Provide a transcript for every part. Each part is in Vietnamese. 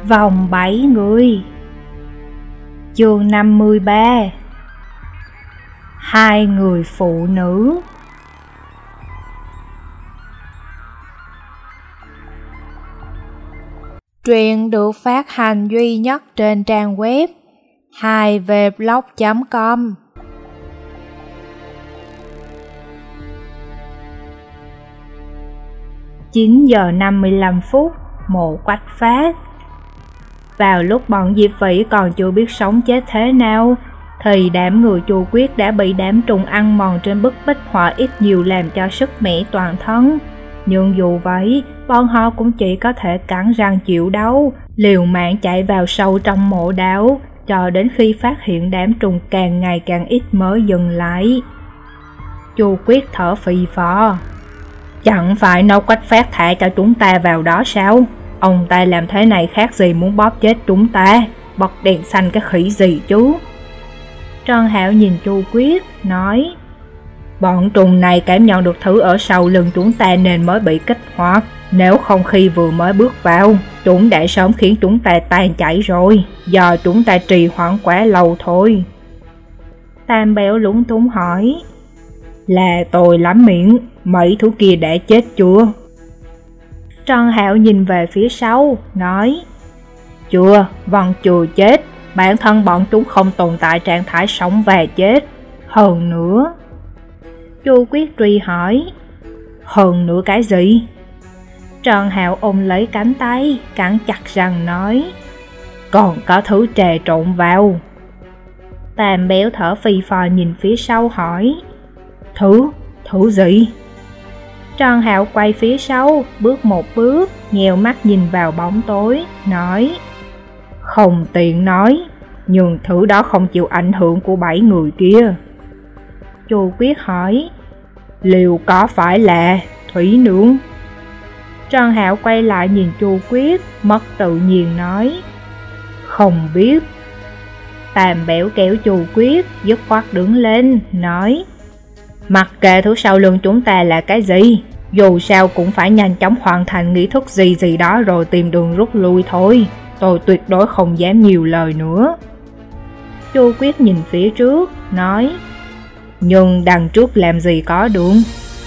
Vòng 7 người. Chương 53. 2 người phụ nữ. Truyện được phát hành duy nhất trên trang web 2vblog.com. 9 giờ 55 phút, mộ Quách Phát. Vào lúc bọn Diệp Vĩ còn chưa biết sống chết thế nào, thì đám người Chu Quyết đã bị đám trùng ăn mòn trên bức bích họa ít nhiều làm cho sức mẻ toàn thân. Nhưng dù vậy, bọn họ cũng chỉ có thể cắn răng chịu đấu, liều mạng chạy vào sâu trong mộ đảo, cho đến khi phát hiện đám trùng càng ngày càng ít mới dừng lại. Chu Quyết thở phì phò. Chẳng phải nó Quách Phát thả cho chúng ta vào đó sao? Ông ta làm thế này khác gì muốn bóp chết chúng ta, bật đèn xanh cái khỉ gì chứ? Trần Hạo nhìn Chu Quyết, nói: bọn trùng này cảm nhận được thứ ở sau lưng chúng ta nên mới bị kích hoạt. Nếu không khi vừa mới bước vào, chúng đã sớm khiến chúng ta tan chảy rồi, do chúng ta trì hoãn quá lâu thôi. Tam Béo lúng túng hỏi: là tôi lắm miệng, mấy thứ kia đã chết chưa? Trần Hạo nhìn về phía sau, nói: chưa, vẫn chưa chết. Bản thân bọn chúng không tồn tại trạng thái sống và chết. Hơn nữa. Chu Quyết truy hỏi: hơn nữa cái gì? Trần Hạo ôm lấy cánh tay, cắn chặt răng nói: còn có thứ trà trộn vào. Tam Béo thở phì phò nhìn phía sau hỏi: Thứ gì? Trần Hạo quay phía sau, bước một bước, nheo mắt nhìn vào bóng tối, nói: không tiện nói, nhưng thứ đó không chịu ảnh hưởng của 7 người kia. Chu Quyết hỏi: liệu có phải là Thủy Nương? Trần Hạo quay lại nhìn Chu Quyết, mất tự nhiên nói: không biết. Tam Béo kéo Chu Quyết, dứt khoát đứng lên, nói: mặc kệ thứ sau lưng chúng ta là cái gì, dù sao cũng phải nhanh chóng hoàn thành nghi thức gì đó rồi tìm đường rút lui thôi. Tôi tuyệt đối không dám nhiều lời nữa. Chu Quyết nhìn phía trước, nói: nhưng đằng trước làm gì có đường?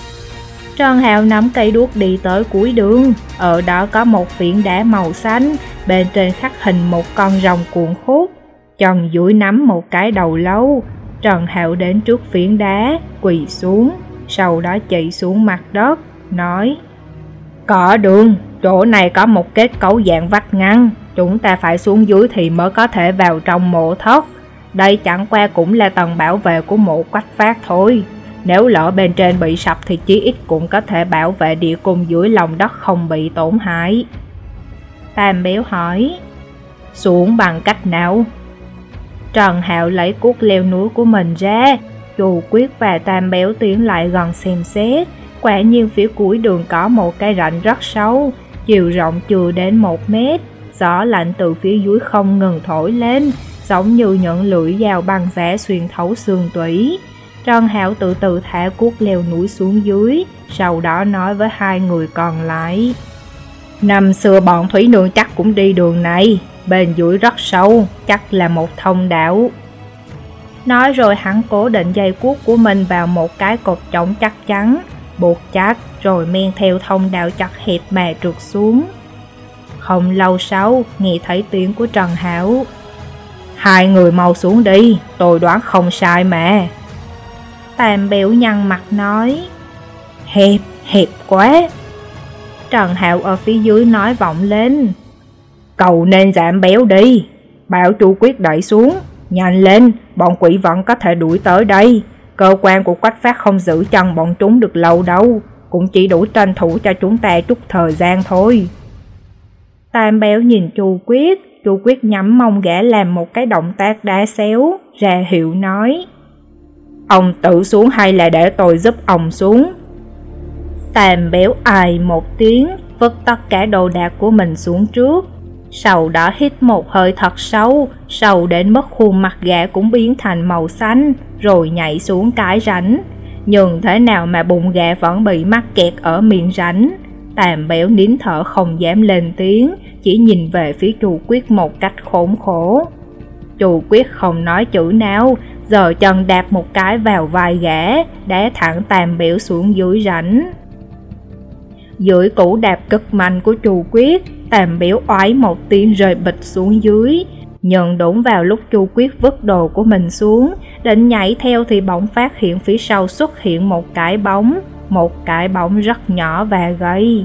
Trần Hạo nắm cây đuốc đi tới cuối đường. Ở đó có một phiến đá màu xanh, bên trên khắc hình một con rồng cuộn khúc, chân duỗi nắm một cái đầu lâu. Trần Hạo đến trước phiến đá, quỳ xuống, sau đó chỉ xuống mặt đất, nói: có đường, chỗ này có một kết cấu dạng vách ngăn, chúng ta phải xuống dưới thì mới có thể vào trong mộ thất. Đây chẳng qua cũng là tầng bảo vệ của mộ Quách Phát thôi. Nếu lỡ bên trên bị sập thì chí ít cũng có thể bảo vệ địa cung dưới lòng đất không bị tổn hại. Tam Béo hỏi: xuống bằng cách nào? Trần Hạo lấy cuốc leo núi của mình ra. Chu Quyết và Tam Béo tiến lại gần xem xét. Quả nhiên phía cuối đường có một cái rãnh rất sâu, chiều rộng chưa đến 1 mét. Gió lạnh từ phía dưới không ngừng thổi lên, giống như những lưỡi dao băng giá xuyên thấu xương tủy. Trần Hạo từ từ thả cuốc leo núi xuống dưới, sau đó nói với 2 người còn lại: năm xưa bọn Thủy Nương chắc cũng đi đường này, bên dưới rất sâu, chắc là một thông đạo. Nói rồi hắn cố định dây cuốc của mình vào một cái cột chống chắc chắn, buộc chặt rồi men theo thông đạo chặt hẹp mà trượt xuống. Không lâu sau, nghe thấy tiếng của Trần Hạo: 2 người mau xuống đi, tôi đoán không sai mà. Tam Béo nhăn mặt nói: hẹp quá. Trần Hạo ở phía dưới nói vọng lên: cậu nên giảm béo đi, bảo Chu Quyết đẩy xuống, nhanh lên, bọn quỷ vẫn có thể đuổi tới đây. Cơ quan của Quách Phát không giữ chân bọn chúng được lâu đâu, cũng chỉ đủ tranh thủ cho chúng ta chút thời gian thôi. Tam Béo nhìn Chu Quyết nhắm mông gã làm một cái động tác đá xéo, ra hiệu nói: ông tự xuống hay là để tôi giúp ông xuống? Tam Béo ai một tiếng, vứt tất cả đồ đạc của mình xuống trước. Sau đó hít một hơi thật sâu đến mức khuôn mặt gã cũng biến thành màu xanh, rồi nhảy xuống cái rãnh. Nhưng thế nào mà bụng gã vẫn bị mắc kẹt ở miệng rãnh. Tàm Béo nín thở không dám lên tiếng, chỉ nhìn về phía Chu Quyết một cách khốn khổ. Chu Quyết không nói chữ nào, giơ chân đạp một cái vào vai gã, đá thẳng Tàm Béo xuống dưới rãnh. Dưới cú đạp cực mạnh của Chu Quyết, Tàm Béo oái một tiếng rơi bịch xuống dưới. Nhưng đúng vào lúc Chu Quyết vứt đồ của mình xuống, định nhảy theo thì bỗng phát hiện phía sau xuất hiện một cái bóng rất nhỏ và gầy.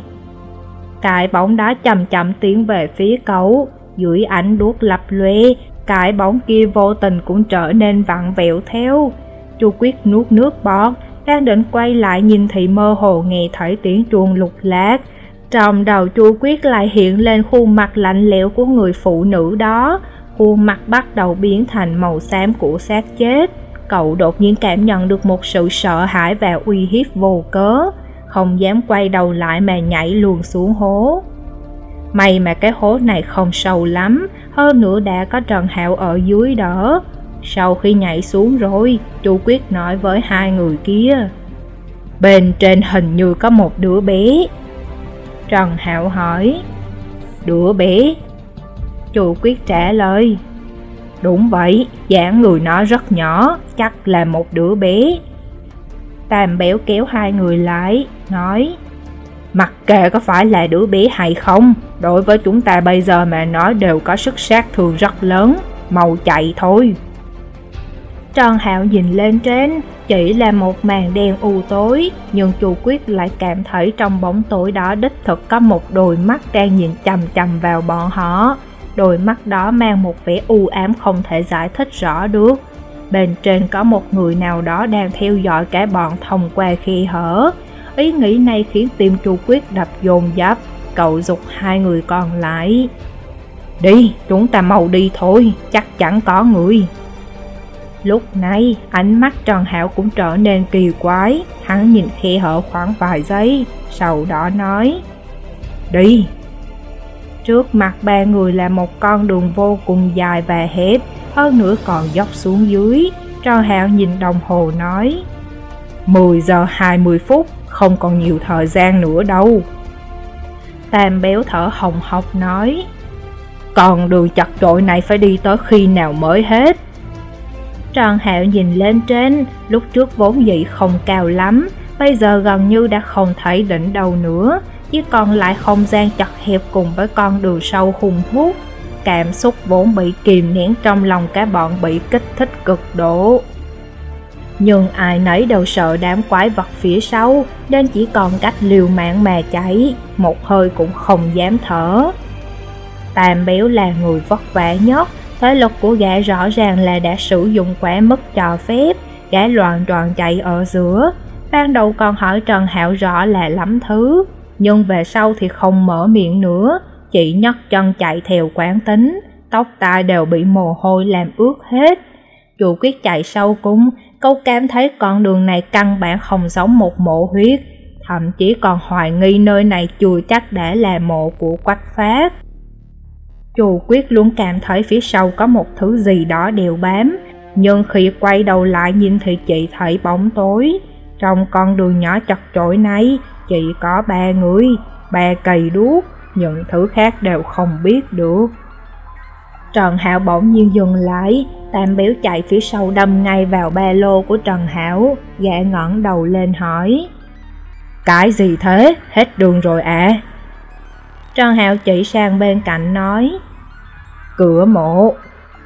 Cái bóng đó chậm chậm tiến về phía cậu, dưới ánh đuốc lập lòe, cái bóng kia vô tình cũng trở nên vặn vẹo theo. Chu Quyết nuốt nước bọt, đang định quay lại nhìn thì mơ hồ nghe thấy tiếng chuông lục lạc. Trong đầu Chu Quyết lại hiện lên khuôn mặt lạnh lẽo của người phụ nữ đó, khuôn mặt bắt đầu biến thành màu xám của xác chết. Cậu đột nhiên cảm nhận được một sự sợ hãi và uy hiếp vô cớ, không dám quay đầu lại mà nhảy luôn xuống hố. May mà cái hố này không sâu lắm, hơn nữa đã có Trần Hạo ở dưới đỡ. Sau khi nhảy xuống rồi, Chu Quyết nói với hai người kia: "Bên trên hình như có một đứa bé." Trần Hạo hỏi: "Đứa bé?" Chu Quyết trả lời: "Đúng vậy, dáng người nó rất nhỏ, chắc là một đứa bé." Tàm Béo kéo hai người lại, nói: "Mặc kệ có phải là đứa bé hay không, đối với chúng ta bây giờ mà nói đều có sức sát thương rất lớn, mau chạy thôi." Trần Hạo nhìn lên trên, chỉ là một màn đen u tối, nhưng Chu Quyết lại cảm thấy trong bóng tối đó đích thực có một đôi mắt đang nhìn chằm chằm vào bọn họ. Đôi mắt đó mang một vẻ u ám không thể giải thích rõ được. Bên trên có một người nào đó đang theo dõi cả bọn thông qua khe hở. Ý nghĩ này khiến tim Chu Quyết đập dồn dập. Cậu giục hai người còn lại: "Đi, chúng ta mau đi thôi, chắc chắn có người." Lúc này, ánh mắt Trần Hạo cũng trở nên kỳ quái. Hắn nhìn khe hở khoảng vài giây, sau đó nói: "Đi." Trước mặt ba người là một con đường vô cùng dài và hẹp, hơn nữa còn dốc xuống dưới. Trần Hạo nhìn đồng hồ nói: 10 giờ 20 phút, không còn nhiều thời gian nữa đâu. Tàm Béo thở hồng hộc nói: "Con đường chật chội này phải đi tới khi nào mới hết?" Trần Hạo nhìn lên trên, lúc trước vốn dĩ không cao lắm, bây giờ gần như đã không thấy đỉnh đầu nữa, chỉ còn lại không gian chật hẹp cùng với con đường sâu hùng hút. Cảm xúc vốn bị kìm nén trong lòng cả bọn bị kích thích cực độ. Nhưng ai nấy đều sợ đám quái vật phía sau, nên chỉ còn cách liều mạng mà chạy, một hơi cũng không dám thở. Tàm Béo là người vất vả nhất, thế lực của gã rõ ràng là đã sử dụng quá mức cho phép, gã loạn tròn chạy ở giữa. Ban đầu còn hỏi Trần Hạo rõ là lắm thứ, nhưng về sau thì không mở miệng nữa, chỉ nhấc chân chạy theo quán tính, tóc tai đều bị mồ hôi làm ướt hết. Chu Quyết chạy sau cùng, cậu cảm thấy con đường này căn bản không giống một mộ huyết, thậm chí còn hoài nghi nơi này chưa chắc đã là mộ của Quách Phát. Chu Quyết luôn cảm thấy phía sau có một thứ gì đó đeo bám, nhưng khi quay đầu lại nhìn thì chỉ thấy bóng tối. Trong con đường nhỏ chật chội này chỉ có 3 người, 3 cây đuốc, những thứ khác đều không biết được. Trần Hạo bỗng nhiên dừng lại, Tàm Béo chạy phía sau đâm ngay vào ba lô của Trần Hạo, gã ngẩng đầu lên hỏi: "Cái gì thế? Hết đường rồi à?" Trần Hạo chỉ sang bên cạnh nói: "Cửa mộ."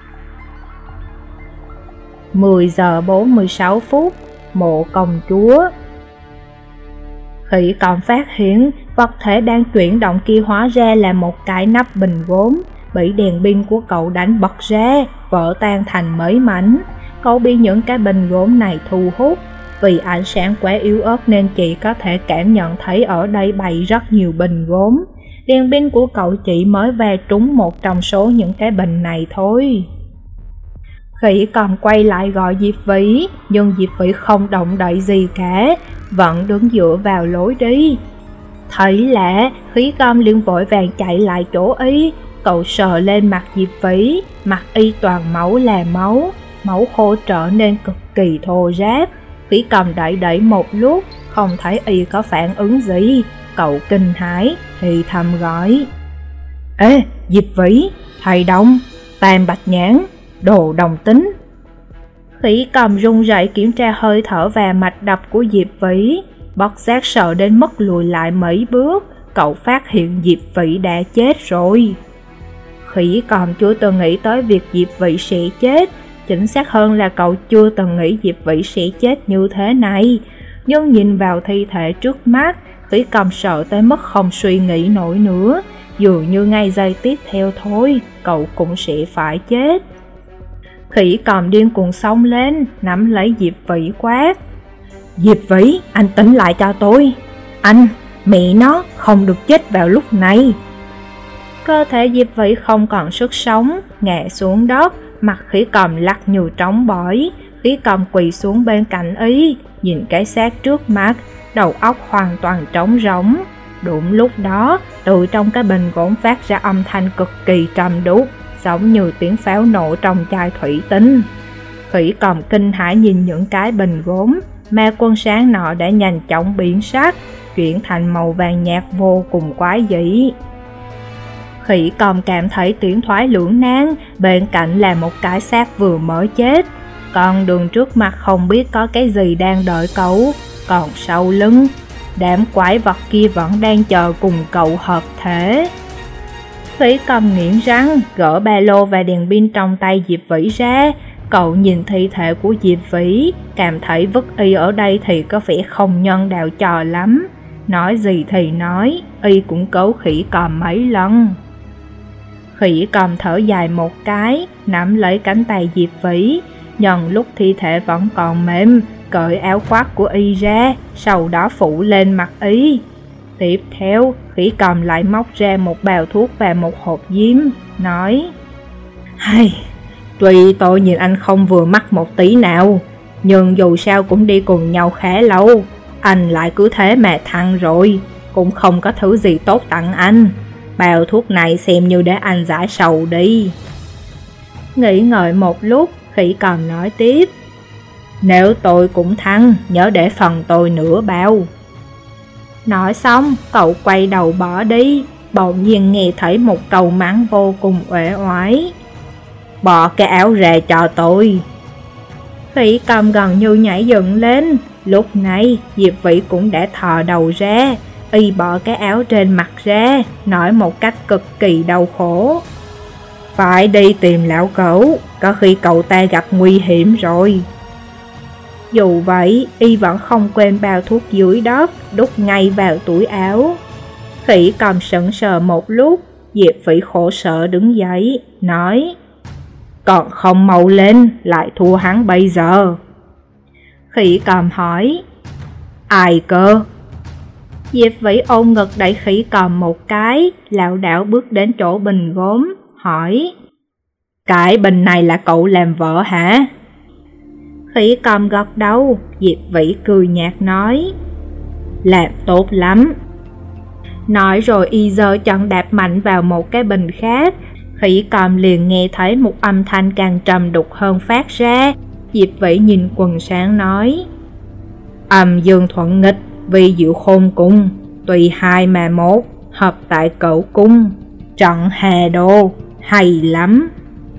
10 giờ 46 phút, mộ công chúa. Khi còn phát hiện, vật thể đang chuyển động kia hóa ra là một cái nắp bình gốm, bị đèn pin của cậu đánh bật ra, vỡ tan thành mấy mảnh. Cậu bị những cái bình gốm này thu hút, vì ánh sáng quá yếu ớt nên chỉ có thể cảm nhận thấy ở đây bày rất nhiều bình gốm. Đèn pin của cậu chỉ mới va trúng một trong số những cái bình này thôi. Khỉ còn quay lại gọi Diệp Vĩ, nhưng Diệp Vĩ không động đậy gì cả, vẫn đứng dựa vào lối đi. Thấy lạ, Khí Công liền vội vàng chạy lại chỗ y. Cậu sờ lên mặt Diệp Vĩ, mặt y toàn máu là máu, máu khô trở nên cực kỳ thô ráp. Khí Công đẩy một lúc, không thấy y có phản ứng gì. cậu kinh hãi thì thầm gọi: Ê, Diệp Vĩ, thầy Đông, Tam Bạch Nhãn, đồ đồng tính. Khỉ cầm run rẩy kiểm tra hơi thở và mạch đập của Diệp Vĩ, bất giác sợ đến mức lùi lại mấy bước. Cậu phát hiện Diệp Vĩ đã chết rồi. Khỉ cầm chưa từng nghĩ tới việc Diệp Vĩ sẽ chết, chính xác hơn là cậu chưa từng nghĩ Diệp Vĩ sẽ chết như thế này. Nhưng nhìn vào thi thể trước mắt, khỉ cầm sợ tới mức không suy nghĩ nổi nữa. Dường như ngay giây tiếp theo thôi, cậu cũng sẽ phải chết. Khỉ cầm điên cuồng xông lên, nắm lấy Diệp Vĩ quát: Diệp Vĩ, anh tỉnh lại cho tôi. Anh, mẹ nó, không được chết vào lúc này. Cơ thể Diệp Vĩ không còn sức sống, ngã xuống đất, mặt khỉ cầm lắc như trống bỏi. Khỉ cầm quỳ xuống bên cạnh y, nhìn cái xác trước mắt, đầu óc hoàn toàn trống rỗng. Đúng lúc đó, từ trong cái bình gốm phát ra âm thanh cực kỳ trầm đục, giống như tiếng pháo nổ trong chai thủy tinh. Khỉ cầm kinh hãi nhìn những cái bình gốm, ma quân sáng nọ đã nhanh chóng biến sắc, chuyển thành màu vàng nhạt vô cùng quái dị. Khỉ cầm cảm thấy tiến thoái lưỡng nan, bên cạnh là một cái xác vừa mới chết. Con đường trước mặt không biết có cái gì đang đợi cậu, còn sau lưng, đám quái vật kia vẫn đang chờ cùng cậu hợp thể. Khỉ cầm nghiến răng, gỡ ba lô và đèn pin trong tay Diệp Vĩ ra. Cậu nhìn thi thể của Diệp Vĩ, cảm thấy vứt y ở đây thì có vẻ không nhân đạo trò lắm. Nói gì thì nói, y cũng cứu khỉ cầm mấy lần. Khỉ cầm thở dài một cái, nắm lấy cánh tay Diệp Vĩ, nhân lúc thi thể vẫn còn mềm, cởi áo khoác của y ra, sau đó phủ lên mặt y. Tiếp theo, khỉ cầm lại móc ra một bao thuốc và một hộp diêm, nói: Hay, tuy tôi nhìn anh không vừa mắt một tí nào, nhưng dù sao cũng đi cùng nhau khá lâu. Anh lại cứ thế mà thăng rồi, cũng không có thứ gì tốt tặng anh. Bao thuốc này xem như để anh giải sầu đi. Nghĩ ngợi một lúc, khỉ cầm nói tiếp: Nếu tôi cũng thăng, nhớ để phần tôi nửa bao. Nói xong, cậu quay đầu bỏ đi, bỗng nhiên nghe thấy một câu mắng vô cùng uể oải: Bỏ cái áo ra cho tôi. Khỉ cầm gần như nhảy dựng lên. Lúc này, Diệp Vĩ cũng đã thò đầu ra, y bỏ cái áo trên mặt ra, nói một cách cực kỳ đau khổ: Phải đi tìm lão cẩu, có khi cậu ta gặp nguy hiểm rồi. Dù vậy, y vẫn không quên bao thuốc dưới đất, đút ngay vào túi áo. Khỉ cầm sững sờ một lúc, Diệp Vĩ khổ sở đứng dậy, nói: Còn không mau lên, lại thua hắn bây giờ. Khỉ cầm hỏi: Ai cơ? Diệp Vĩ ôm ngực đẩy khỉ cầm một cái, lảo đảo bước đến chỗ bình gốm, hỏi: Cái bình này là cậu làm vợ hả? Khỉ cầm gật đầu. Diệp Vĩ cười nhạt nói: Làm tốt lắm. Nói rồi y giơ chân đạp mạnh vào một cái bình khác. Khỉ cầm liền nghe thấy một âm thanh càng trầm đục hơn phát ra. Diệp Vĩ nhìn quần sáng nói: Âm dương thuận nghịch, vi diệu khôn cùng, tùy hai mà một, hợp tại cửu cung, trận hà đô, hay lắm.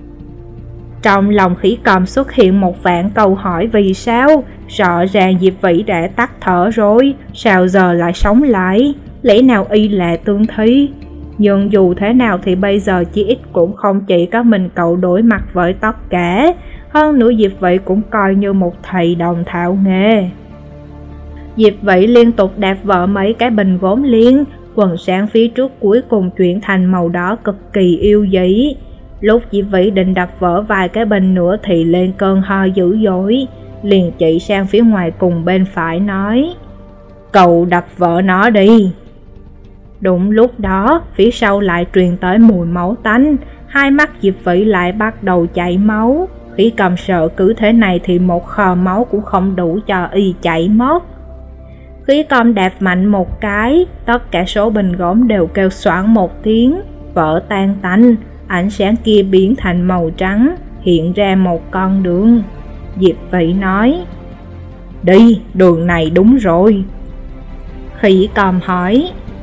Trong lòng khỉ cầm xuất hiện một vạn câu hỏi vì sao. Rõ ràng Diệp Vĩ đã tắt thở rồi, sao giờ lại sống lại? Lẽ nào y là tương thi? Nhưng dù thế nào thì bây giờ chỉ ít cũng không chỉ có mình cậu đối mặt với tất cả. Hơn nữa Diệp Vĩ cũng coi như một thầy đồng thạo nghề. Diệp Vĩ liên tục đạp vỡ mấy cái bình gốm liên, quần sáng phía trước cuối cùng chuyển thành màu đỏ cực kỳ yêu dĩ. Lúc Diệp Vĩ định đập vỡ vài cái bình nữa thì lên cơn ho dữ dội, liền chỉ sang phía ngoài cùng bên phải nói: Cậu đập vỡ nó đi. Đúng lúc đó, phía sau lại truyền tới mùi máu tanh, hai mắt Diệp Vĩ lại bắt đầu chảy máu. Khỉ cầm sợ cứ thế này thì một kho máu cũng không đủ cho y chảy mất. Khỉ cầm đạp mạnh một cái, tất cả số bình gốm đều kêu xoảng một tiếng, vỡ tan tành. Ánh sáng kia biến thành màu trắng, hiện ra một con đường. Diệp Vĩ nói: Đi, đường này đúng rồi. Khỉ cầm hỏi: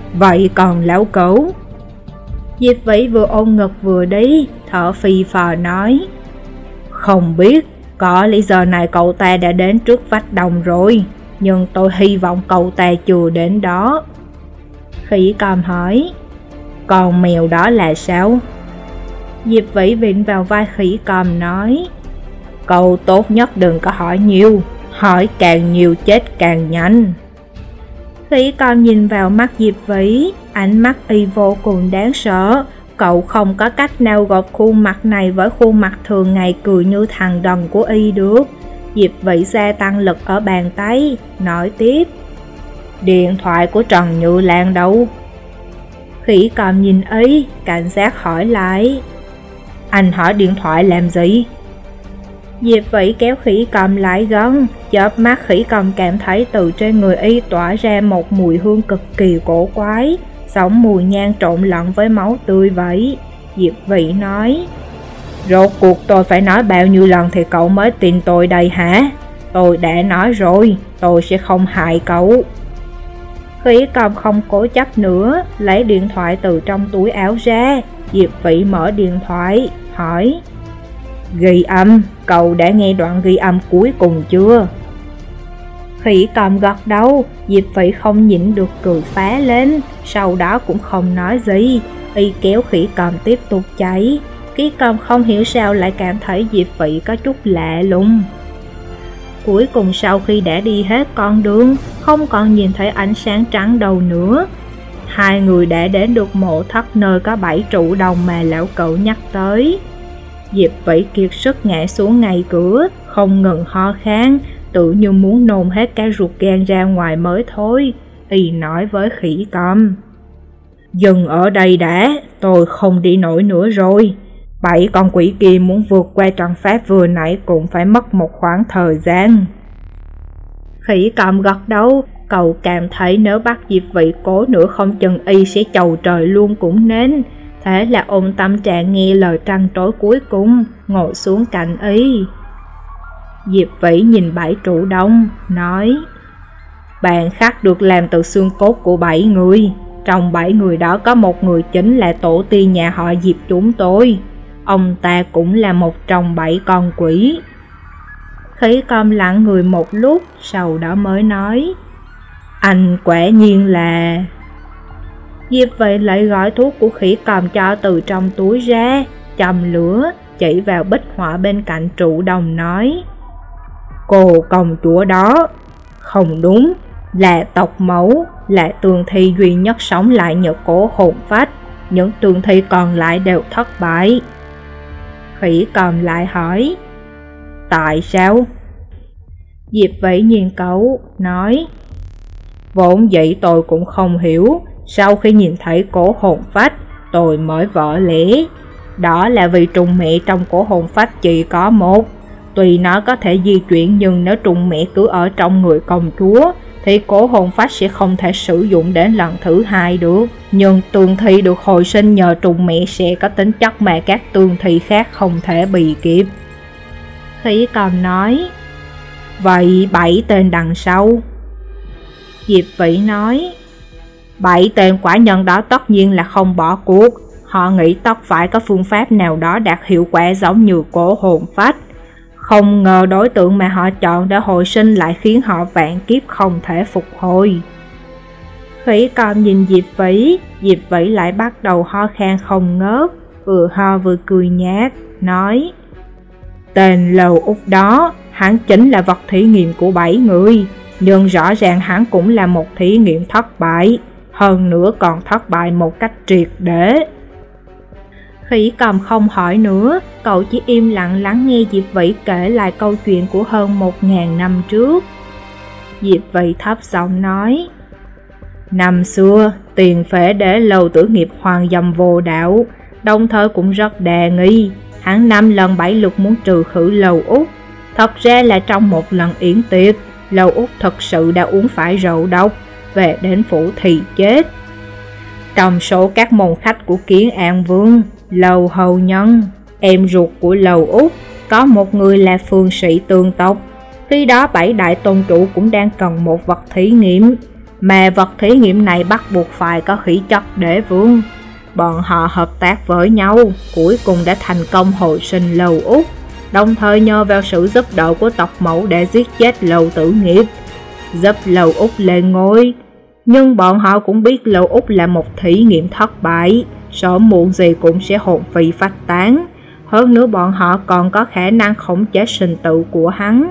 Vậy còn lão cẩu? Diệp Vĩ vừa ôm ngực vừa đi, thở phì phò nói. Không biết, có lý do này cậu ta đã đến trước vách đồng rồi, nhưng tôi hy vọng cậu ta chưa đến đó. Khỉ Cầm hỏi. Con mèo đó là sao? Diệp Vĩ vịn vào vai Khỉ Cầm nói. Cậu tốt nhất đừng có hỏi nhiều, hỏi càng nhiều chết càng nhanh. Khỉ Cầm nhìn vào mắt Diệp Vĩ, ánh mắt y vô cùng đáng sợ. Cậu không có cách nào gộp khuôn mặt này với khuôn mặt thường ngày cười như thằng đần của y được. Diệp Vĩ gia tăng lực ở bàn tay, nói tiếp. Điện thoại của Trần Như Lan đâu? Khỉ Cầm nhìn y, cảnh giác hỏi lại. Anh hỏi điện thoại làm gì? Diệp Vĩ kéo Khỉ Cầm lại gần, chớp mắt Khỉ Cầm cảm thấy từ trên người y tỏa ra một mùi hương cực kỳ cổ quái, giống mùi nhang trộn lẫn với máu tươi vậy. Diệp Vĩ nói. Rốt cuộc tôi phải nói bao nhiêu lần thì cậu mới tin tôi đây hả? Tôi đã nói rồi, tôi sẽ không hại cậu. Khỉ Cầm không cố chấp nữa, lấy điện thoại từ trong túi áo ra. Diệp Vĩ mở điện thoại, hỏi. Ghi âm, cậu đã nghe đoạn ghi âm cuối cùng chưa? Khỉ Cầm gật đầu, Diệp Vĩ không nhịn được cười phá lên, sau đó cũng không nói gì, y kéo Khỉ Cầm tiếp tục chạy. Khỉ Cầm không hiểu sao lại cảm thấy Diệp Vĩ có chút lạ lùng. Cuối cùng sau khi đã đi hết con đường, không còn nhìn thấy ánh sáng trắng đâu nữa. Hai người đã đến được mộ thất nơi có 7 trụ đồng mà lão cậu nhắc tới. Diệp Vĩ kiệt sức ngã xuống ngay cửa, không ngừng ho khan, tự như muốn nôn hết cả ruột gan ra ngoài mới thôi. Y nói với Khỉ Cầm. Dừng ở đây đã, tôi không đi nổi nữa rồi. 7 con quỷ kia muốn vượt qua trận pháp vừa nãy cũng phải mất một khoảng thời gian. Khỉ Cầm gật đầu, cậu cảm thấy nếu bắt Diệp Vĩ cố nữa không chừng y sẽ chầu trời luôn cũng nên. Thế là ôm tâm trạng nghe lời trăn trối cuối cùng, ngồi xuống cạnh y. Diệp Vĩ nhìn 7 trụ đông, nói. Bàn khắc được làm từ xương cốt của 7 người. Trong 7 người đó có một người chính là tổ tiên nhà họ Diệp chúng tôi. Ông ta cũng là một trong 7 con quỷ. Khỉ Cầm lặng người một lúc, sau đó mới nói. Anh quả nhiên là... Diệp Vĩ lại gói thuốc của Khỉ Cầm cho từ trong túi ra, châm lửa, chỉ vào bích họa bên cạnh trụ đồng nói. Cô công chúa đó, không đúng, là tộc mẫu, là tường thi duy nhất sống lại nhờ cổ hồn phách, những tường thi còn lại đều thất bại. Khỉ Cầm lại hỏi. Tại sao? Diệp Vĩ nhìn cậu, nói. Vốn dĩ tôi cũng không hiểu, sau khi nhìn thấy cổ hồn phách, tôi mới vỡ lẽ. Đó là vì trùng mẹ trong cổ hồn phách chỉ có một. Tuy nó có thể di chuyển nhưng nếu trùng mẹ cứ ở trong người công chúa, thì cổ hồn phách sẽ không thể sử dụng đến lần thứ hai được. Nhưng tường thi được hồi sinh nhờ trùng mẹ sẽ có tính chất mà các tường thi khác không thể bị kịp. Khỉ Cầm nói. Vậy 7 tên đằng sau? Diệp Vĩ nói. 7 tên quả nhân đó tất nhiên là không bỏ cuộc. Họ nghĩ tất phải có phương pháp nào đó đạt hiệu quả giống như cổ hồn phách. Không ngờ đối tượng mà họ chọn để hồi sinh lại khiến họ vạn kiếp không thể phục hồi. Khỉ Cầm nhìn Diệp Vĩ lại bắt đầu ho khan không ngớt, vừa ho vừa cười nhạt, nói. Tên Lầu Út đó, hắn chính là vật thí nghiệm của 7 người, nhưng rõ ràng hắn cũng là một thí nghiệm thất bại, hơn nữa còn thất bại một cách triệt để. Khỉ Cầm không hỏi nữa, cậu chỉ im lặng lắng nghe Diệp Vĩ kể lại câu chuyện của hơn 1000 năm trước. Diệp Vĩ thấp giọng nói. Năm xưa, Tiền Phế Đế Lâu Tử Nghiệp hoàng dâm vô đạo, đồng thời cũng rất đa nghi. Hắn 5 lần 7 lượt muốn trừ khử Lầu Út. Thật ra là trong một lần yến tiệc, Lầu Út thật sự đã uống phải rượu độc, về đến phủ thì chết. Trong số các môn khách của Kiến An Vương, Lầu Hầu Nhân, em ruột của Lầu Út, có một người là phương sĩ tương tộc. Khi đó 7 đại tôn chủ cũng đang cần một vật thí nghiệm. mà vật thí nghiệm này bắt buộc phải có khí chất đế vương. Bọn họ hợp tác với nhau, cuối cùng đã thành công hồi sinh Lâu Úc, đồng thời nhờ vào sự giúp đỡ của tộc mẫu để giết chết Lâu Tử Nghiệp, giúp Lâu Úc lên ngôi. Nhưng bọn họ cũng biết Lâu Úc là một thí nghiệm thất bại, sớm muộn gì cũng sẽ hồn phi phách tán. Hơn nữa bọn họ còn có khả năng khống chế sinh tử của hắn.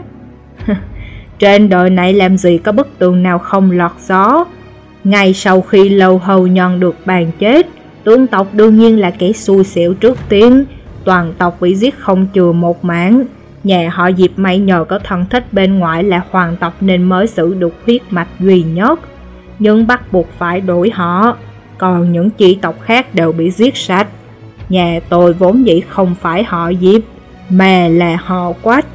Trên đời này làm gì có bức tường nào không lọt gió. Ngay sau khi Lâu Hầu nhận được bàn chết, tướng tộc đương nhiên là kẻ xui xẻo trước tiên. Toàn tộc bị giết không chừa một mảng. Nhà họ Diệp may nhờ có thân thích bên ngoài là hoàng tộc nên mới giữ được huyết mạch duy nhất, nhưng bắt buộc phải đổi họ. Còn những chi tộc khác đều bị giết sạch. Nhà tôi vốn dĩ không phải họ Diệp, mà là họ Quách.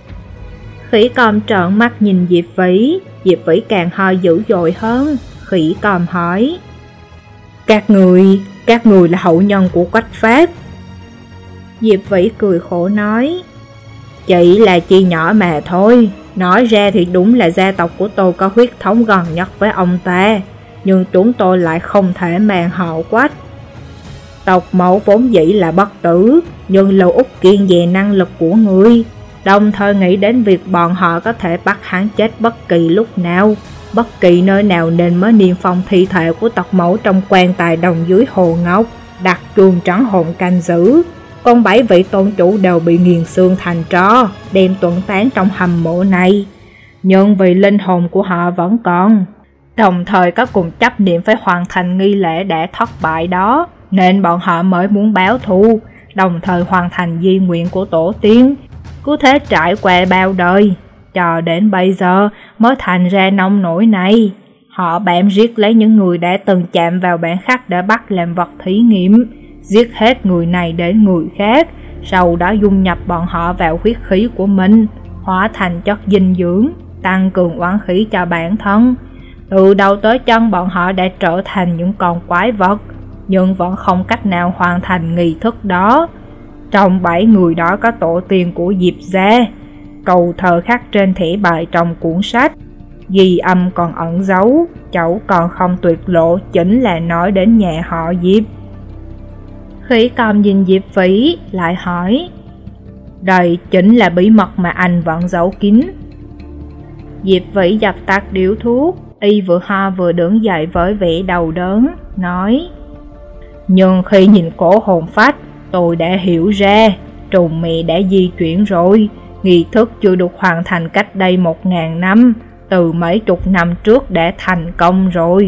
Khỉ Con trợn mắt nhìn Diệp Vĩ càng ho dữ dội hơn. Khỉ Con hỏi: Các người là hậu nhân của Quách Pháp? Diệp Vĩ cười khổ nói: Chỉ là chi nhỏ mà thôi. Nói ra thì đúng là gia tộc của tôi có huyết thống gần nhất với ông ta, nhưng chúng tôi lại không thể mang họ Quách. Tộc mẫu vốn dĩ là bất tử, nhưng Lâu Úc kiêng dè năng lực của người, đồng thời nghĩ đến việc bọn họ có thể bắt hắn chết bất kỳ lúc nào, bất kỳ nơi nào, nên mới niêm phong thi thể của tộc mẫu trong quan tài đồng dưới hồ ngọc, đặt chuông trấn hồn canh giữ. Còn 7 vị tôn chủ đều bị nghiền xương thành tro, đem tuẫn tán trong hầm mộ này. Nhưng vì linh hồn của họ vẫn còn, đồng thời có cùng chấp niệm phải hoàn thành nghi lễ đã thất bại đó, nên bọn họ mới muốn báo thù, đồng thời hoàn thành di nguyện của tổ tiên. Cứ thế trải qua bao đời, cho đến bây giờ mới thành ra nông nổi này. Họ bám giết lấy những người đã từng chạm vào bản khắc để bắt làm vật thí nghiệm, giết hết người này đến người khác, sau đó dung nhập bọn họ vào huyết khí của mình, hóa thành chất dinh dưỡng, tăng cường oán khí cho bản thân. Từ đầu tới chân bọn họ đã trở thành những con quái vật, nhưng vẫn không cách nào hoàn thành nghi thức đó. Trong 7 người đó có tổ tiên của Diệp gia. Câu thơ khắc trên thẻ bài trong cuốn sách, ghi âm còn ẩn giấu, cháu còn không tuyệt lộ, chính là nói đến nhà họ Diệp. Khỉ Con nhìn Diệp Vĩ lại hỏi: Đây chính là bí mật mà anh vẫn giấu kín. Diệp Vĩ dập tắt điếu thuốc, y vừa ho vừa đứng dậy với vẻ đau đớn, nói: Nhưng khi nhìn cổ hồn phách, tôi đã hiểu ra, trùng mẹ đã di chuyển rồi. Nghi thức chưa được hoàn thành cách đây 1000 năm, từ mấy chục năm trước đã thành công rồi.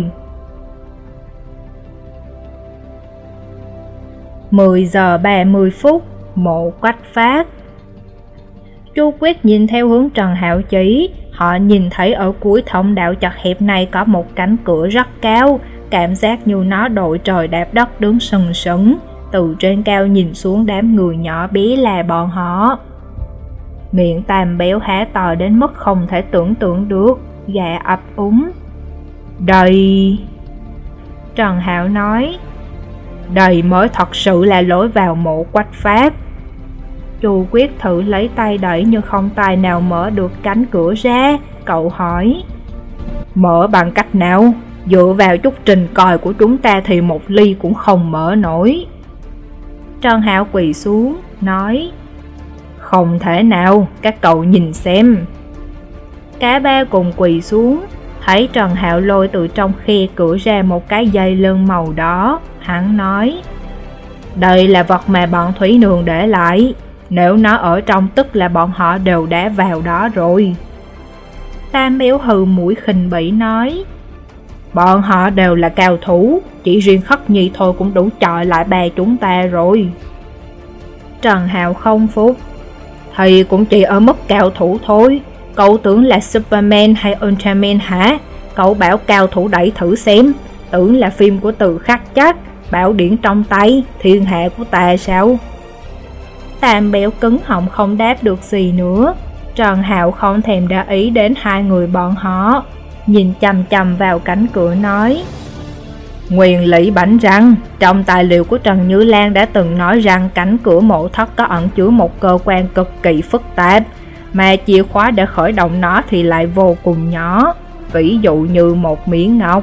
10 giờ 30 phút, mộ Quách Phát. Chu Quyết nhìn theo hướng Trần Hạo chỉ. Họ nhìn thấy ở cuối thông đạo chật hẹp này có một cánh cửa rất cao, cảm giác như nó đội trời đạp đất đứng sừng sững. Từ trên cao nhìn xuống đám người nhỏ bé là bọn họ. Miệng Tam Béo há to đến mức không thể tưởng tượng được, dạ ấp úng. Đây... Trần Hạo nói: Đây mới thật sự là lối vào mộ Quách Phát. Chu Quyết thử lấy tay đẩy nhưng không tài nào mở được cánh cửa ra. Cậu hỏi: Mở bằng cách nào? Dựa vào chút trình còi của chúng ta thì một ly cũng không mở nổi. Trần Hạo quỳ xuống, nói: Không thể nào, các cậu nhìn xem. Cả ba cùng quỳ xuống, thấy Trần Hạo lôi từ trong khe cửa ra một cái dây lưng màu đỏ. Hắn nói: Đây là vật mà bọn Thủy Nương để lại, nếu nó ở trong tức là bọn họ đều đã vào đó rồi. Tam Béo hừ mũi khinh bỉ nói: Bọn họ đều là cao thủ, chỉ riêng Khất Nhi thôi cũng đủ chọi lại ba chúng ta rồi. Trần Hạo không phục: Thì cũng chỉ ở mức cao thủ thôi, cậu tưởng là Superman hay Ultraman hả? Cậu bảo cao thủ đẩy thử xem, tưởng là phim của Từ Khắc chắc, bảo điển trong tay, thiên hạ của ta sao? Tam Béo cứng họng không đáp được gì nữa. Trần Hạo không thèm để ý đến hai người bọn họ, nhìn chằm chằm vào cánh cửa nói: Nguyên lý bảnh răng, trong tài liệu của Trần Như Lan đã từng nói rằng cánh cửa mộ thất có ẩn chứa một cơ quan cực kỳ phức tạp, mà chìa khóa để khởi động nó thì lại vô cùng nhỏ. ví dụ như một miếng ngọc.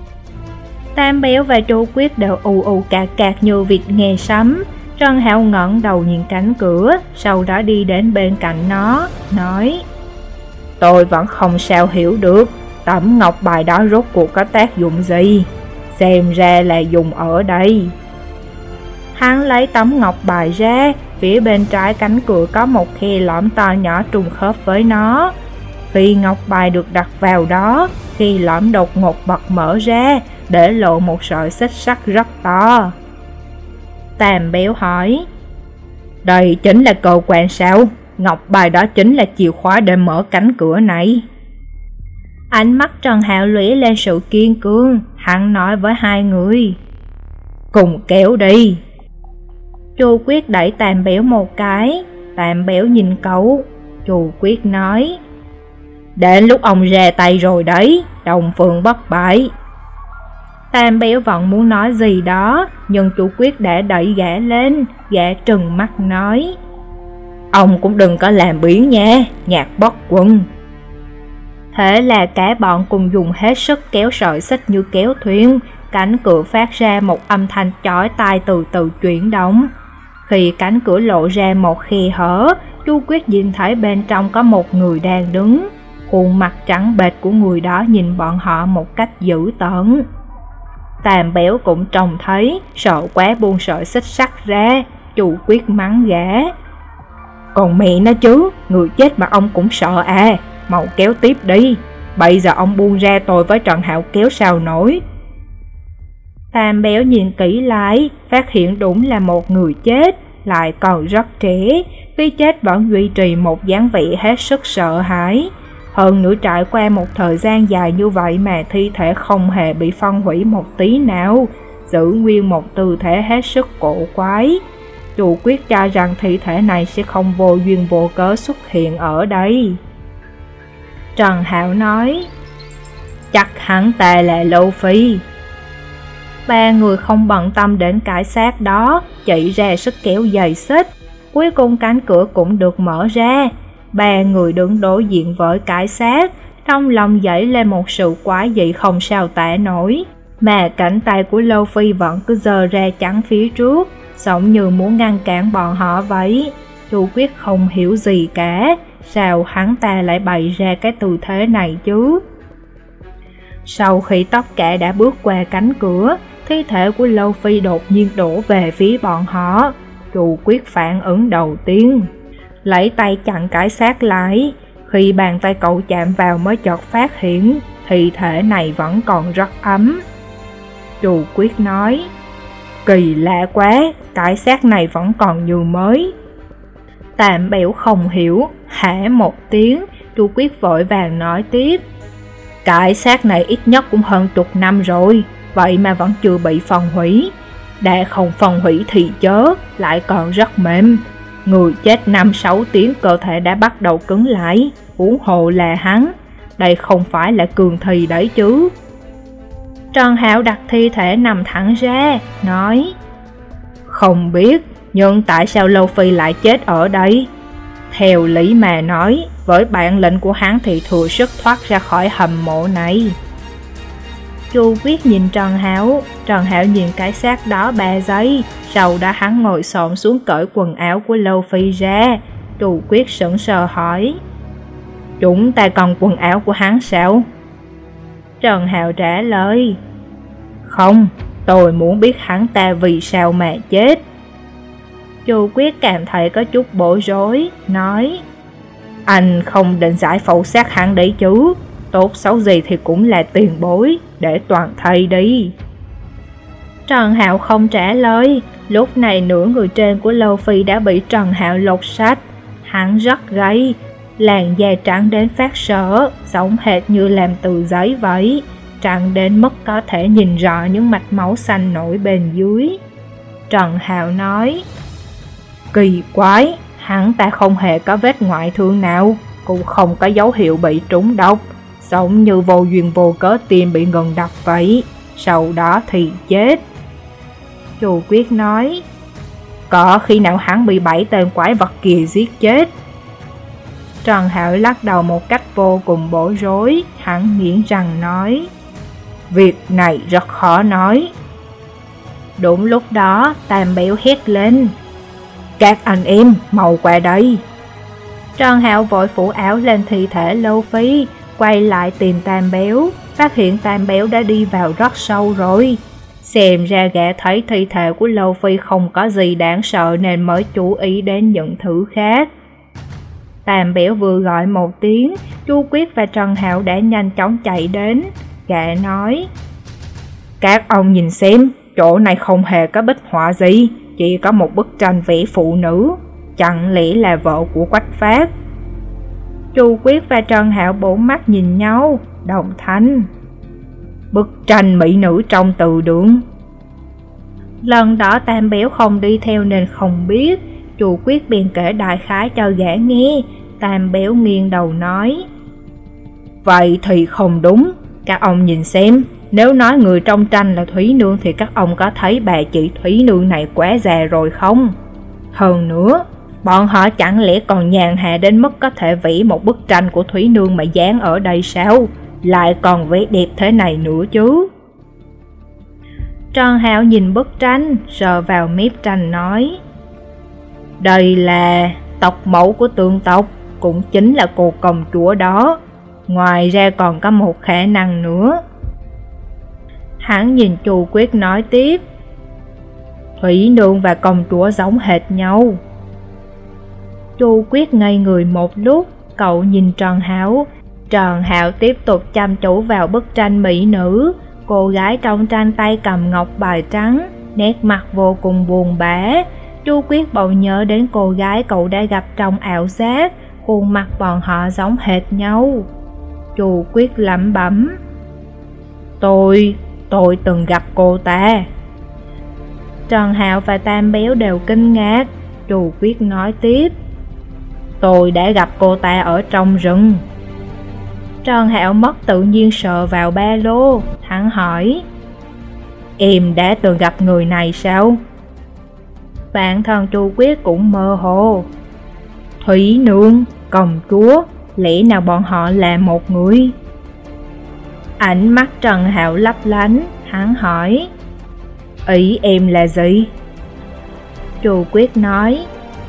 Tam Béo và Chu Quyết đều ù ù cạc cạc như vịt nghe sấm. Trần Hạo ngẩng đầu nhìn cánh cửa, sau đó đi đến bên cạnh nó, nói: Tôi vẫn không sao hiểu được tấm ngọc bài đó rốt cuộc có tác dụng gì, xem ra là dùng ở đây. Hắn lấy tấm ngọc bài ra, phía bên trái cánh cửa có một khe lõm to nhỏ trùng khớp với nó. Khi ngọc bài được đặt vào đó, khe lõm đột ngột bật mở ra, để lộ một sợi xích sắt rất to. Tam Béo hỏi: Đây chính là cơ quan sao? Ngọc bài đó chính là chìa khóa để mở cánh cửa này. Ánh mắt Trần Hạo lóe lên sự kiên cương, hắn nói với hai người: Cùng kéo đi. Chu Quyết đẩy Tam Béo một cái, Tam Béo nhìn cậu. Chu Quyết nói: Đến lúc ông ra tay rồi đấy, Đông Phương bất bại. Tam Béo vẫn muốn nói gì đó, nhưng Chu Quyết đã đẩy gã lên, gã trừng mắt nói: Ông cũng đừng có làm biến nha, Nhạc Bất Quân. Thế là cả bọn cùng dùng hết sức kéo sợi xích như kéo thuyền, cánh cửa phát ra một âm thanh chói tai từ từ chuyển động. Khi cánh cửa lộ ra một khe hở, Chu Quyết nhìn thấy bên trong có một người đang đứng. Khuôn mặt trắng bệch của người đó nhìn bọn họ một cách dữ tợn. Tam Béo cũng trông thấy, sợ quá buông sợi xích sắt ra. Chu Quyết mắng gã: Còn mẹ nó chứ, người chết mà ông cũng sợ à, mau kéo tiếp đi. Bây giờ ông buông ra tôi với Trần Hạo kéo sao nổi. Tam Béo nhìn kỹ lại, phát hiện đúng là một người chết, lại còn rất trẻ. Khi chết vẫn duy trì một dáng vẻ hết sức sợ hãi. Hơn nữa trải qua một thời gian dài như vậy mà thi thể không hề bị phân hủy một tí nào, giữ nguyên một tư thế hết sức cổ quái. Chu Quyết cho rằng thi thể này sẽ không vô duyên vô cớ xuất hiện ở đây. Trần Hạo nói: Chắc hắn ta là Lâu Phi. Ba người không bận tâm đến cái xác đó, chạy ra sức kéo dây xích. Cuối cùng cánh cửa cũng được mở ra. Ba người đứng đối diện với cái xác, trong lòng dậy lên một sự quái dị không sao tả nổi. Mà cánh tay của Lâu Phi vẫn cứ giơ ra chắn phía trước, giống như muốn ngăn cản bọn họ vậy. Chu Quyết không hiểu gì cả, sao hắn ta lại bày ra cái tư thế này chứ? Sau khi tất cả đã bước qua cánh cửa, thi thể của Lâu Phi đột nhiên đổ về phía bọn họ. Chu Quyết phản ứng đầu tiên, lấy tay chặn cái xác lại. Khi bàn tay cậu chạm vào mới chợt phát hiện thi thể này vẫn còn rất ấm. Chu Quyết nói: Kỳ lạ quá, cái xác này vẫn còn như mới. Tam Béo không hiểu, hả một tiếng. Chu Quyết vội vàng nói tiếp: Cái xác này ít nhất cũng hơn chục năm rồi, vậy mà vẫn chưa bị phân hủy. Đã không phân hủy thì chớ, lại còn rất mềm. Người chết 5-6 tiếng cơ thể đã bắt đầu cứng lại, huống hồ là hắn. Đây không phải là cường thì đấy chứ. Trần Hạo đặt thi thể nằm thẳng ra, nói: Không biết, nhưng tại sao Lâu Phi lại chết ở đây? Theo lý mà nói, với bản lĩnh của hắn thì thừa sức thoát ra khỏi hầm mộ này. Chu Quyết nhìn Trần Hạo nhìn cái xác đó 3 giây, sau đó hắn ngồi xổm xuống cởi quần áo của Lâu Phi ra. Chu Quyết sững sờ hỏi: Chúng ta còn quần áo của hắn sao? Trần Hạo trả lời: Không, tôi muốn biết hắn ta vì sao mà chết. Chu Quyết cảm thấy có chút bối rối, nói: Anh không định giải phẫu xác hắn đấy chứ? Tốt xấu gì thì cũng là tiền bối, để toàn thây đi. Trần Hạo không trả lời. Lúc này nửa người trên của Lâu Phi đã bị Trần Hạo lột sạch. Hắn rất gầy, làn da trắng đến phát sợ, giống hệt như làm từ giấy vậy, trắng đến mức có thể nhìn rõ những mạch máu xanh nổi bên dưới. Trần Hạo nói: Kỳ quái, hắn ta không hề có vết ngoại thương nào, cũng không có dấu hiệu bị trúng độc, giống như vô duyên vô cớ tim bị ngừng đập vậy, sau đó thì chết. Chu Quyết nói: Có khi nào hắn bị 7 tên quái vật kia giết chết? Trần Hạo lắc đầu một cách vô cùng bối rối, hắn nghiến răng nói: Việc này rất khó nói. Đúng lúc đó, Tam Béo hét lên: Các anh em, mau qua đây! Trần Hạo vội phủ áo lên thi thể Lâu Phi, quay lại tìm Tam Béo, phát hiện Tam Béo đã đi vào rất sâu rồi. Xem ra gã thấy thi thể của Lâu Phi không có gì đáng sợ nên mới chú ý đến những thứ khác. Tam Béo vừa gọi một tiếng, Chu Quyết và Trần Hạo đã nhanh chóng chạy đến. Gã nói: Các ông nhìn xem, chỗ này không hề có bích họa gì, chỉ có một bức tranh vẽ phụ nữ, chẳng lẽ là vợ của Quách Phát? Chu Quyết và Trần Hạo bổ mắt nhìn nhau, đồng thanh: Bức tranh mỹ nữ trong từ đường. Lần đó Tam Béo không đi theo nên không biết, Chu Quyết bèn kể đại khái cho gã nghe. Tam Béo nghiêng đầu nói: Vậy thì không đúng, các ông nhìn xem, nếu nói người trong tranh là Thúy Nương thì các ông có thấy bà chị Thúy Nương này quá già rồi không? Hơn nữa, bọn họ chẳng lẽ còn nhàn hạ đến mức có thể vẽ một bức tranh của Thúy Nương mà dán ở đây sao? Lại còn vẽ đẹp thế này nữa chứ. Trần Hạo nhìn bức tranh, sờ vào mép tranh nói: Đây là tộc mẫu của Tương tộc, cũng chính là cô công chúa đó. Ngoài ra còn có một khả năng nữa. Hắn nhìn Chu Quyết nói tiếp: Thúy Nương và công chúa giống hệt nhau. Chu Quyết ngây người một lúc, cậu nhìn Trần Hạo. Trần Hạo tiếp tục chăm chú vào bức tranh mỹ nữ. Cô gái trong tranh tay cầm ngọc bài trắng, nét mặt vô cùng buồn bã. Chu Quyết bỗng nhớ đến cô gái cậu đã gặp trong ảo giác, khuôn mặt bọn họ giống hệt nhau. Chu Quyết lẩm bẩm: Tôi từng gặp cô ta. Trần Hạo và Tam Béo đều kinh ngạc. Chu Quyết nói tiếp: Tôi đã gặp cô ta ở trong rừng. Trần Hạo mất tự nhiên sờ vào ba lô, hắn hỏi: Em đã từng gặp người này sao? Bản thân Chu Quyết cũng mơ hồ. Thúy Nương, công chúa, lẽ nào bọn họ là một người? Ánh mắt Trần Hạo lấp lánh, hắn hỏi: Ý em là gì? Chu Quyết nói: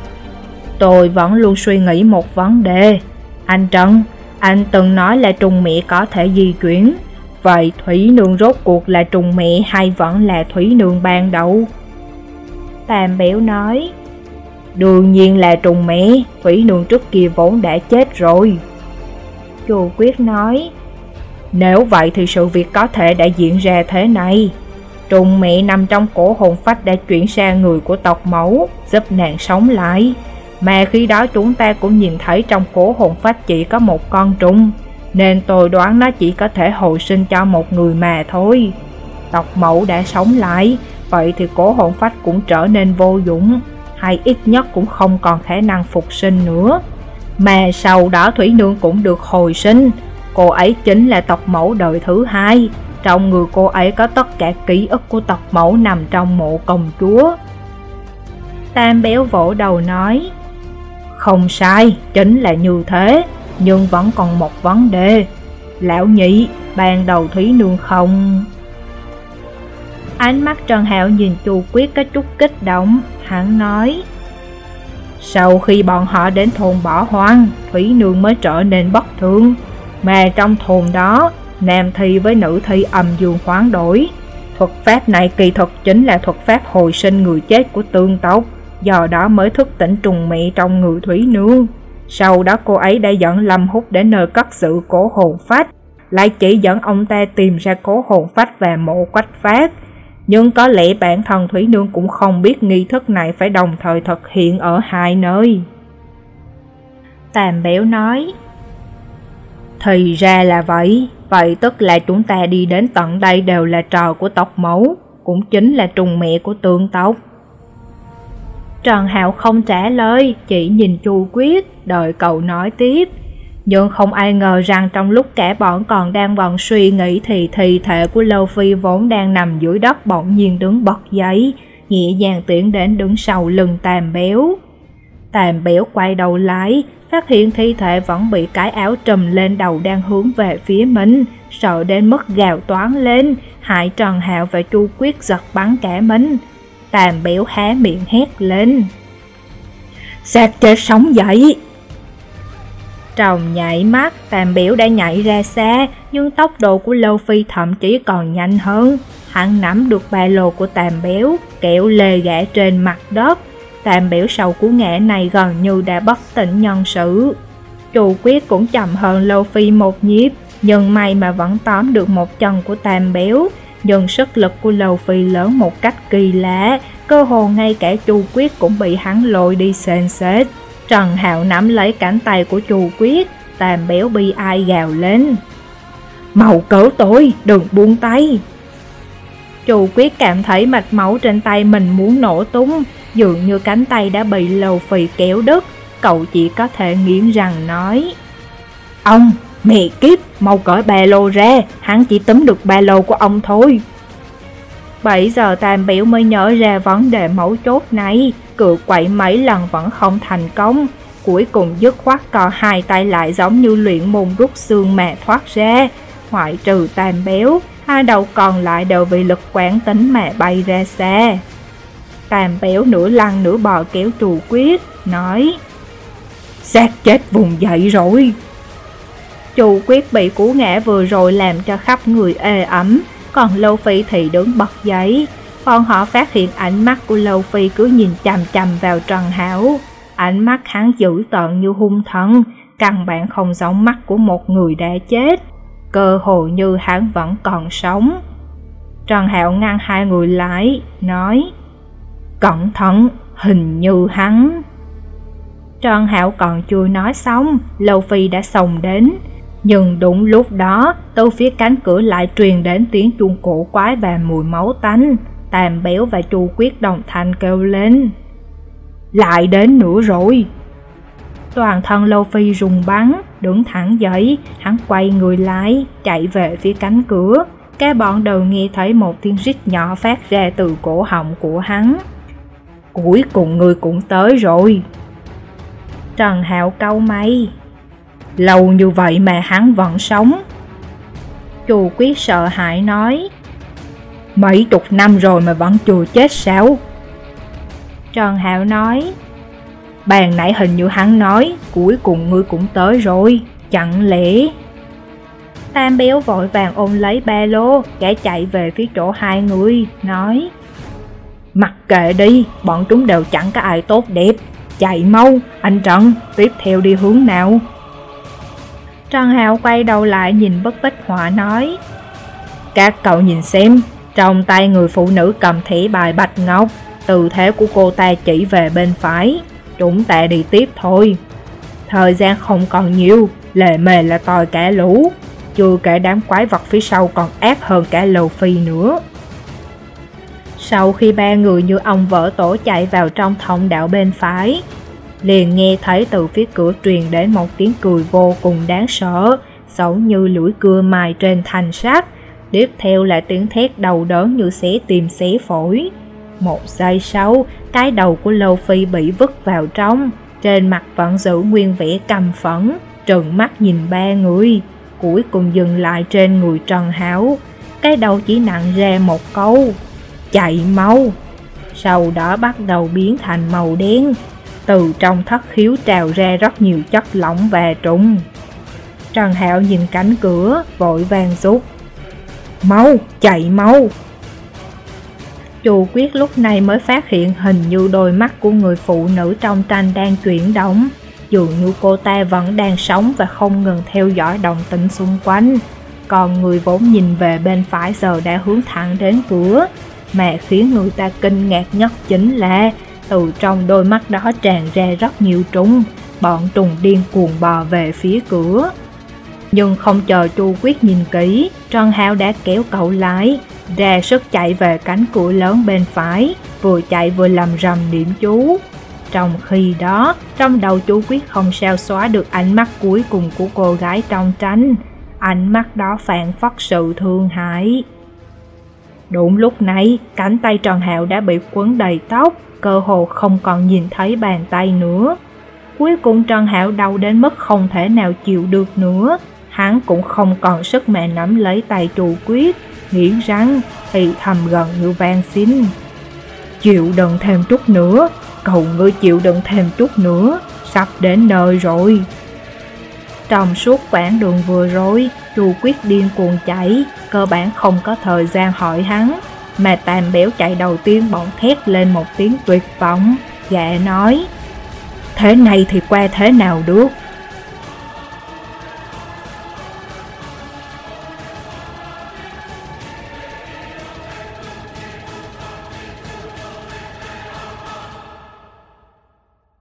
Tôi vẫn luôn suy nghĩ một vấn đề. Anh Trần, anh từng nói là trùng mẹ có thể di chuyển. Vậy Thúy Nương rốt cuộc là trùng mẹ hay vẫn là Thúy Nương ban đầu? Tam Béo nói: Đương nhiên là trùng mẹ, Thúy Nương trước kia vốn đã chết rồi. Chu Quyết nói: Nếu vậy thì sự việc có thể đã diễn ra thế này. Trùng mẹ nằm trong cổ hồn phách đã chuyển sang người của tộc mẫu, giúp nàng sống lại. Mà khi đó chúng ta cũng nhìn thấy trong cổ hồn phách chỉ có một con trùng, nên tôi đoán nó chỉ có thể hồi sinh cho một người mà thôi. Tộc mẫu đã sống lại, vậy thì cổ hồn phách cũng trở nên vô dụng, hay ít nhất cũng không còn khả năng phục sinh nữa. Mà sau đó Thúy Nương cũng được hồi sinh. Cô ấy chính là tộc mẫu đời thứ hai. Trong người cô ấy có tất cả ký ức của tộc mẫu nằm trong mộ công chúa. Tam Béo vỗ đầu nói: Không sai, chính là như thế. Nhưng vẫn còn một vấn đề. Lão nhị, ban đầu Thúy Nương không... Ánh mắt Trần Hạo nhìn Chu Quyết có chút kích động. Hắn nói: Sau khi bọn họ đến thôn bỏ hoang, Thúy Nương mới trở nên bất thường. Mà trong thôn đó, nam thi với nữ thi âm dương hoán đổi. Thuật pháp này kỳ thực chính là thuật pháp hồi sinh người chết của Tương tộc, do đó mới thức tỉnh trùng mẹ trong người Thúy Nương. Sau đó cô ấy đã dẫn Lâm Húc đến nơi cất giữ cổ hồn phách, lại chỉ dẫn ông ta tìm ra cổ hồn phách và mộ Quách Phát. Nhưng có lẽ bản thân Thúy Nương cũng không biết nghi thức này phải đồng thời thực hiện ở hai nơi. Tam Béo nói: Thì ra là vậy. Vậy tức là chúng ta đi đến tận đây đều là trò của tộc mẫu, cũng chính là trùng mẹ của Tương tộc. Trần Hạo không trả lời, chỉ nhìn Chu Quyết, đợi cậu nói tiếp. Nhưng không ai ngờ rằng trong lúc cả bọn còn đang bận suy nghĩ thì thi thể của Lâu Phi vốn đang nằm dưới đất bỗng nhiên đứng bật dậy, nhẹ nhàng tiến đến đứng sau lưng Tam Béo. Tam Biểu quay đầu lại, phát hiện thi thể vẫn bị cái áo trùm lên đầu đang hướng về phía mình, sợ đến mức gào toán lên, hại Trần Hạo và Chu Quyết giật bắn cả mình. Tam Biểu há miệng hét lên: "Xác chết sống dậy!" Trong nhảy mắt, Tam Biểu đã nhảy ra xa, nhưng tốc độ của Lâu Phi thậm chí còn nhanh hơn. Hắn nắm được ba lô của Tam Biểu, kéo lê gã trên mặt đất. Tam Biểu sau cú ngã này gần như đã bất tỉnh nhân sự. Chu Quyết cũng chậm hơn Lâu Phi một nhịp, nhưng may mà vẫn tóm được một chân của Tam Biểu. Nhưng sức lực của Lâu Phi lớn một cách kỳ lạ, cơ hồ ngay cả Chu Quyết cũng bị hắn lôi đi sền sệt. Trần Hạo nắm lấy cánh tay của Chu Quyết, Tam Biểu bi ai gào lên: "Mau cứu tôi, đừng buông tay!" Chu Quyết cảm thấy mạch máu trên tay mình muốn nổ tung, dường như cánh tay đã bị Lâu Phi kéo đứt. Cậu chỉ có thể nghiến răng nói: "Ông, mẹ kiếp, mau cởi ba lô ra, hắn chỉ túm được ba lô của ông thôi." Bây giờ Tam Biểu mới nhớ ra vấn đề mấu chốt này, cựa quậy mấy lần vẫn không thành công. Cuối cùng dứt khoát co hai tay lại giống như luyện môn rút xương mà thoát ra. Ngoại trừ Tam Biểu, hai đầu còn lại đều bị lực quán tính mà bay ra xa. Tam Biểu nửa lăn nửa bò kéo Chu Quyết, nói: "Xác chết vùng dậy rồi." Chu Quyết bị cú ngã vừa rồi làm cho khắp người ê ẩm, còn Lâu Phi thì đứng bật dậy. Bọn họ phát hiện ánh mắt của Lâu Phi cứ nhìn chằm chằm vào Trần Hạo. Ánh mắt hắn dữ tợn như hung thần, căn bản không giống mắt của một người đã chết, cơ hồ như hắn vẫn còn sống. Trần Hạo ngăn hai người lại, nói: "Cẩn thận, hình như hắn..." Trần Hạo còn chưa nói xong, Lâu Phi đã xông đến. Nhưng đúng lúc đó, từ phía cánh cửa lại truyền đến tiếng chuông cổ quái và mùi máu tanh. Tam Biểu và Chu Quyết đồng thanh kêu lên: "Lại đến nữa rồi!" Toàn thân Lâu Phi rùng bắn, đứng thẳng dậy, hắn quay người lại, chạy về phía cánh cửa. Các bọn đều nghe thấy một tiếng rít nhỏ phát ra từ cổ họng của hắn. "Cuối cùng người cũng tới rồi." Trần Hạo cau mày: "Lâu như vậy mà hắn vẫn sống." Chu Quyết sợ hãi nói: "Mấy chục năm rồi mà vẫn chưa chết sao?" Trần Hạo nói: "Bàn nãy hình như hắn nói cuối cùng ngươi cũng tới rồi, chẳng lẽ..." Tam Biểu vội vàng ôm lấy ba lô, gã chạy về phía chỗ hai người, nói: "Mặc kệ đi, bọn chúng đều chẳng có ai tốt đẹp. Chạy mau, anh Trần, tiếp theo đi hướng nào?" Trần Hạo quay đầu lại nhìn bức bích họa nói: "Các cậu nhìn xem, trong tay người phụ nữ cầm thẻ bài bạch ngọc, tư thế của cô ta chỉ về bên phải. Chúng ta đi tiếp thôi. Thời gian không còn nhiều, lề mề là tòi cả lũ. Chưa kể đám quái vật phía sau còn ác hơn cả Lâu Phi nữa." Sau khi ba người như ông vỡ tổ chạy vào trong thông đạo bên phải, liền nghe thấy từ phía cửa truyền đến một tiếng cười vô cùng đáng sợ, giống như lưỡi cưa mài trên thanh sắt. Tiếp theo là tiếng thét đau đớn như xé tim xé phổi. Một giây sau, cái đầu của Lâu Phi bị vứt vào trong, trên mặt vẫn giữ nguyên vẻ căm phẫn, trừng mắt nhìn ba người, cuối cùng dừng lại trên người Trần Hạo. Cái đầu chỉ nặng ra một câu: "Chạy mau!" Sau đó bắt đầu biến thành màu đen. Từ trong thất khiếu trào ra rất nhiều chất lỏng và trùng. Trần Hạo nhìn cánh cửa, vội vàng rút: "Mau, chạy mau!" Chu Quyết lúc này mới phát hiện hình như đôi mắt của người phụ nữ trong tranh đang chuyển động, dường như cô ta vẫn đang sống và không ngừng theo dõi động tĩnh xung quanh. Còn người vốn nhìn về bên phải giờ đã hướng thẳng đến cửa. Mà khiến người ta kinh ngạc nhất chính là từ trong đôi mắt đó tràn ra rất nhiều trùng, bọn trùng điên cuồng bò về phía cửa. Nhưng không chờ Chu Quyết nhìn kỹ, Trần Hạo đã kéo cậu lại, ra sức chạy về cánh cửa lớn bên phải, vừa chạy vừa lầm rầm niệm chú. Trong khi đó, trong đầu Chu Quyết không sao xóa được ánh mắt cuối cùng của cô gái trong tranh. Ánh mắt đó phản phất sự thương hại. Đúng lúc này, cánh tay Trần Hạo đã bị quấn đầy tóc, cơ hồ không còn nhìn thấy bàn tay nữa. Cuối cùng Trần Hạo đau đến mức không thể nào chịu được nữa. Hắn cũng không còn sức mà nắm lấy tay Chu Quyết, nghiến răng thì thầm gần như van xin: chịu đựng thêm chút nữa, cầu ngươi chịu đựng thêm chút nữa, sắp đến nơi rồi. Trong suốt quãng đường vừa rồi, Chu Quyết điên cuồng chạy, cơ bản không có thời gian hỏi hắn, mà Tam Béo chạy đầu tiên bỗng thét lên một tiếng tuyệt vọng, gã nói: thế này thì qua thế nào được,